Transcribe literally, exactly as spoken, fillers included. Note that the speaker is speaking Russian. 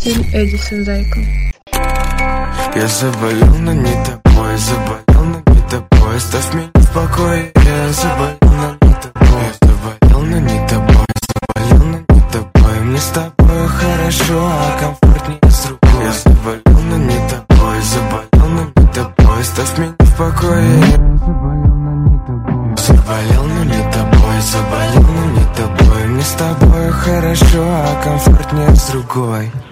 стиль Эдисон, зайка. Я заболел, но не тобой, заболел, но не тобой. Оставь меня в покое. Я заболел, но не тобой. Я заболел, но не тобой. Заболел, но не тобой. Мне с тобой хорошо, а комфортнее с другой. Я заболел, но не тобой. Заболел, но не тобой. Оставь меня в покое. Я заболел, но не тобой. Заболел, но не тобой. Заболел, но не тобой. Мне с тобой хорошо, а комфортнее с другой.